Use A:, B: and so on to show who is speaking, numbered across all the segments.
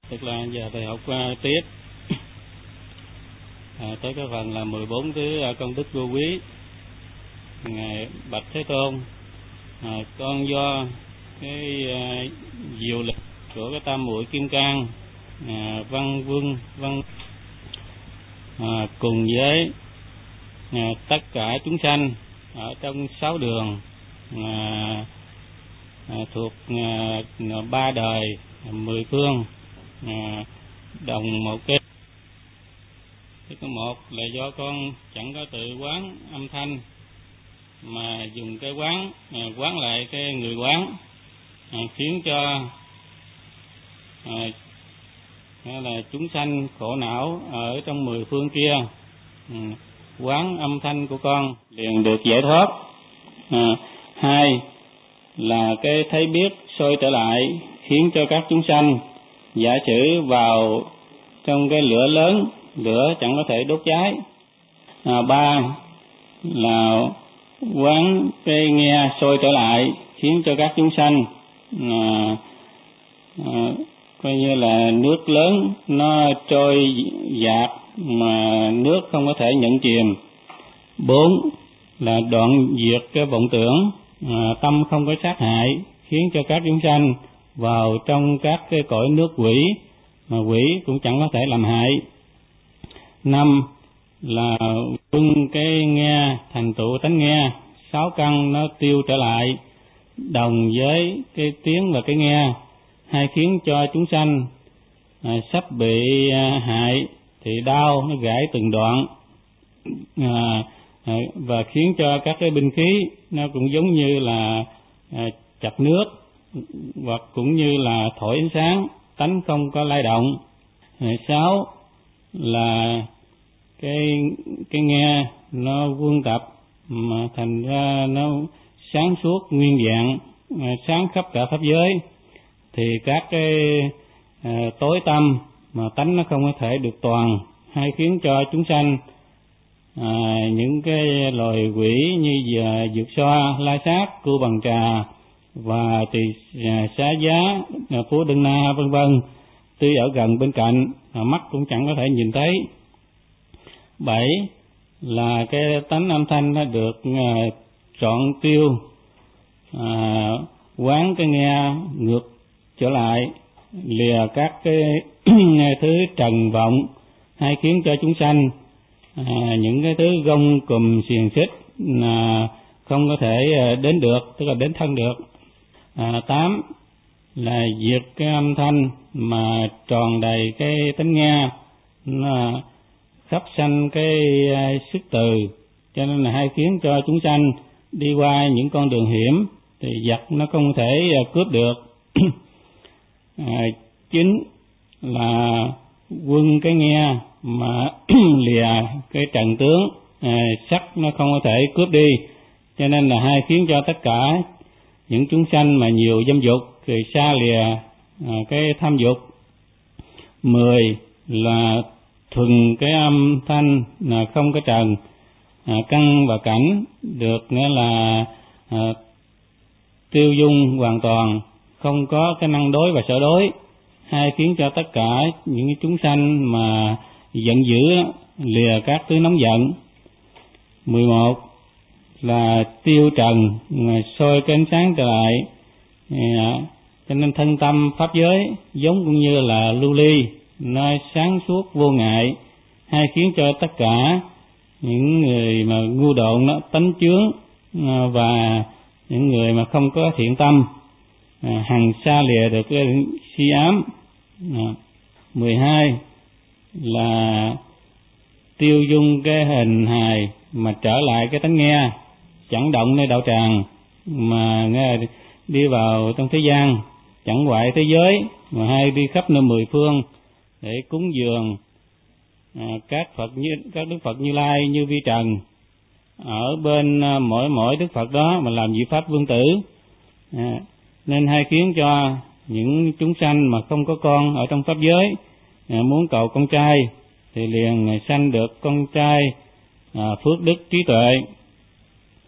A: Tức là giờ thầy học tiếp tới cái phần là 14 thứ công đức vô quý. Ngài bạch Thế Tôn, con do cái diệu lực của cái tam muội kim cang, văn vương văn cùng với tất cả chúng sanh ở trong 6 đường thuộc 3 đời 10 phương đồng một cái. Thứ một là do con chẳng có tự quán âm thanh, mà dùng cái quán lại cái người quán, khiến cho là chúng sanh khổ não ở trong 10 phương kia. Quán âm thanh của con liền được giải thoát. Hai là cái thấy biết soi trở lại, khiến cho các chúng sanh giả sử vào trong cái lửa lớn, lửa chẳng có thể đốt cháy. Ba là quán cái nghe soi trở lại, khiến cho các chúng sanh coi như là nước lớn nó trôi dạt mà nước không có thể nhận chìm. Bốn là đoạn diệt cái vọng tưởng, tâm không có sát hại, khiến cho các chúng sanh vào trong các cái cõi nước quỷ, mà quỷ cũng chẳng có thể làm hại. Năm là quân cái nghe thành tựu tánh nghe, 6 căn nó tiêu trở lại đồng với cái tiếng và cái nghe, hay khiến cho chúng sanh sắp bị hại thì đau nó gãy từng đoạn, và khiến cho các cái binh khí nó cũng giống như là chặt nước, hoặc cũng như là thổi ánh sáng, tánh không có lay động. 6 là cái nghe nó quân tập mà thành ra nó sáng suốt nguyên vẹn, sáng khắp cả pháp giới, thì các cái tối tâm mà tánh nó không có thể được toàn, hay khiến cho chúng sanh những cái loài quỷ như vượt xoa, la sát, cưu bằng trà và tỳ xá giá, phú đinh na vân vân, tuy ở gần bên cạnh mắt cũng chẳng có thể nhìn thấy. 7 là cái tánh âm thanh nó được trọn tiêu, quán cái nghe ngược trở lại, lìa các cái thứ trần vọng, hay khiến cho chúng sanh những cái thứ gông cùm xiềng xích không có thể đến được, tức là đến thân được. 8 là diệt cái âm thanh mà tròn đầy cái tánh nghe, nó khắp sanh cái sức từ, cho nên là hay khiến cho chúng sanh đi qua những con đường hiểm thì giặc nó không thể cướp được. 9 là quân cái nghe mà lìa cái trần tướng, sắc nó không có thể cướp đi, cho nên là hay khiến cho tất cả những chúng sanh mà nhiều dâm dục thì xa lìa cái tham dục. 10 là thuần cái âm thanh là không có trần, căn và cảnh được nghĩa là tiêu dung hoàn toàn, không có cái năng đối và sở đối, hay khiến cho tất cả những chúng sanh mà giận dữ lìa các thứ nóng giận. 11 là tiêu trần, soi cái ánh sáng trở lại, cho nên thân tâm pháp giới giống cũng như là lưu ly, nó sáng suốt vô ngại, hay khiến cho tất cả những người mà ngu độn nó tánh chướng, và những người mà không có thiện tâm hằng xa lìa được cái si ám. 12 là tiêu dung cái hình hài mà trở lại cái tánh nghe, chẳng động nơi đạo tràng, mà nghe đi vào trong thế gian, chẳng hoại thế giới, mà hay đi khắp nơi 10 phương để cúng dường các đức Phật Như Lai như vi trần, ở bên mỗi đức Phật đó mà làm vị pháp vương tử. Nên hay khiến cho những chúng sanh mà không có con ở trong pháp giới, muốn cầu con trai thì liền sanh được con trai phước đức trí tuệ.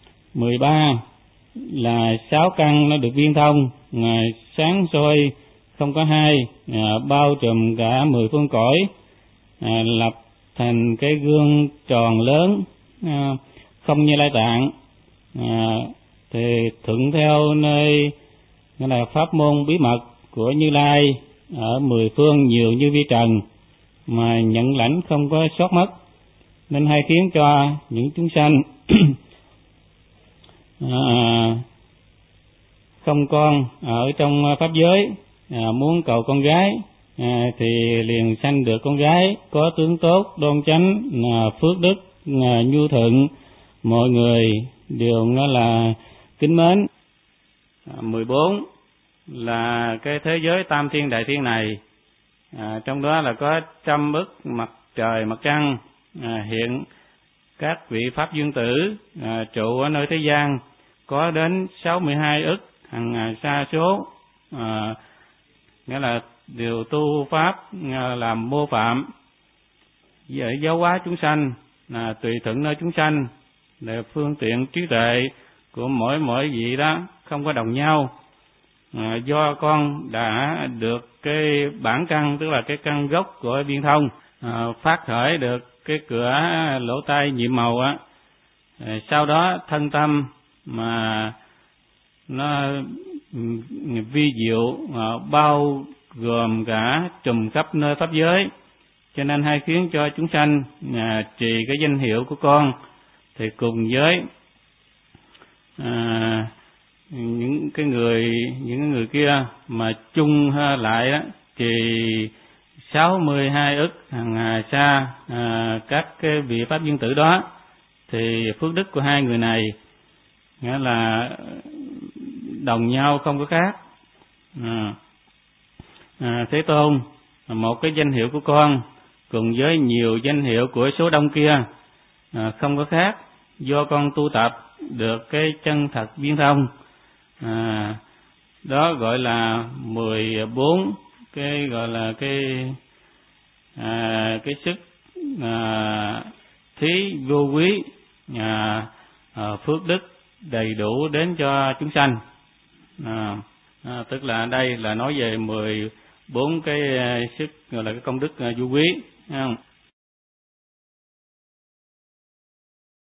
A: 13 là 6 căn nó được viên thông, sáng soi không có hai, bao trùm cả 10 phương cõi, lập thành cái gương tròn lớn, không như Lai Tạng, thì thuận theo nơi gọi là pháp môn bí mật của Như Lai ở 10 phương nhiều như vi trần, mà nhận lãnh không có sót mất, nên hay khiến cho những chúng sanh không con ở trong pháp giới, muốn cầu con gái thì liền sanh được con gái có tướng tốt, đoan chánh, phước đức, nhu thuận, mọi người đều nghe là kính mến. 14 là cái thế giới tam thiên đại thiên này, trong đó là có 100 ức mặt trời mặt trăng, hiện các vị pháp dương tử trụ ở nơi thế gian có đến 62 ức hằng sa số, nghĩa là điều tu pháp làm mô phạm để giáo hóa chúng sanh, tùy thuận nơi chúng sanh, để phương tiện trí tuệ của mỗi vị đó không có đồng nhau. Do con đã được cái bản căn, tức là cái căn gốc của viên thông, phát khởi được cái cửa lỗ tai nhiệm màu á, sau đó thân tâm mà nó vi diệu, bao gồm cả trùm khắp nơi pháp giới, cho nên hay khiến cho chúng sanh trì cái danh hiệu của con, thì cùng với những người kia mà chung lại đó thì 62 ức hằng sa các cái vị pháp dương tử đó, thì phước đức của hai người này nghĩa là đồng nhau không có khác. Thế Tôn, một cái danh hiệu của con cùng với nhiều danh hiệu của số đông kia không có khác, do con tu tập được cái chân thật viên thông, đó gọi là 14 cái gọi là cái sức thí vô quý, phước đức đầy đủ đến cho chúng sanh. Tức là đây là nói về 14 cái sức gọi là cái công đức vô quý, thấy không?